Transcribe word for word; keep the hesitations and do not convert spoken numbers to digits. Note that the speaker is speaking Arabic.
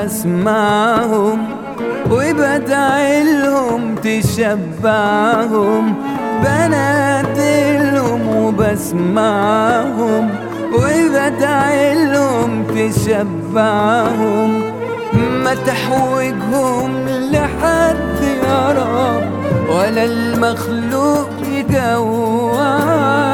وبسمعهم وبدعيلهم تشبعهم، بنادلهم وبسمعهم وبدعيلهم تشبعهم. ما تحوجهم لحد يا رب ولا المخلوق يجوع،